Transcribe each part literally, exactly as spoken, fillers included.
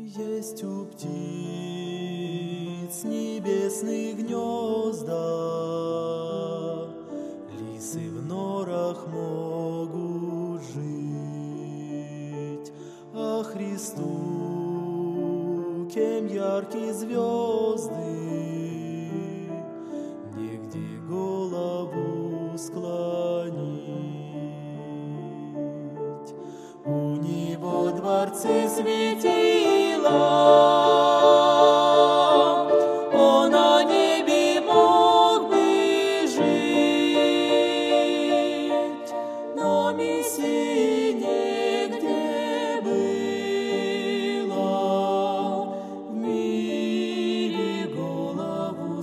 Есть у птиц небесных гнезда, лисы в норах могут жить, а Христу, кем яркие звезды, негде голову склонить. У него дворцы светила, он о небе мог бы жить, но Мессии негде было в мире голову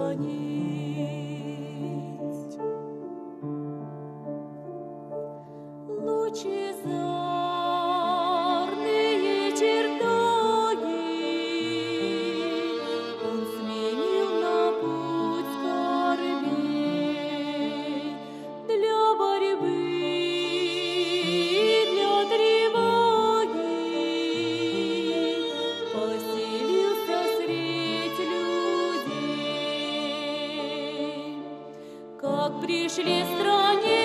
склонить. Лучезарные чертоги он сменил на путь скорбей, для борьбы и для тревоги поселился средь людей. Как пришли стране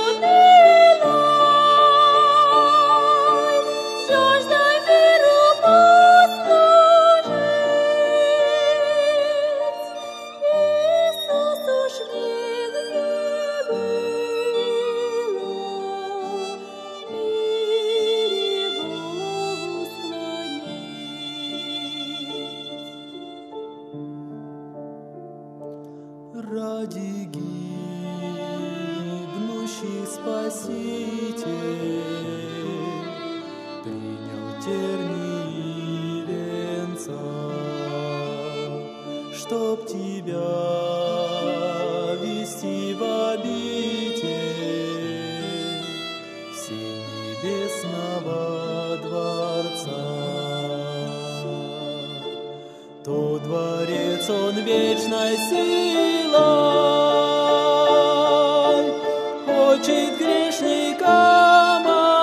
жаждой миру послужить, Иисус уж нигде было в мире голову склонить. Ради гибнущий Спаситель принял тернии и венца, чтоб тебя вести в обитель всенебесного дворца. То дворец он вечной силой хочет грешникам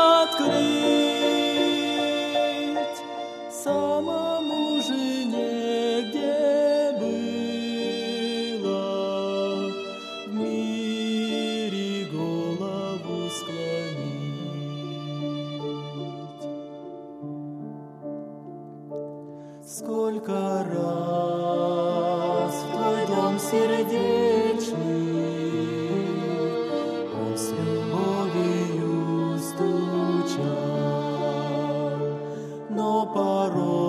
открыть, самому же негде было в мире голову склонить. Сколько раз в твой дом сердечный он с любовью стучал, но порой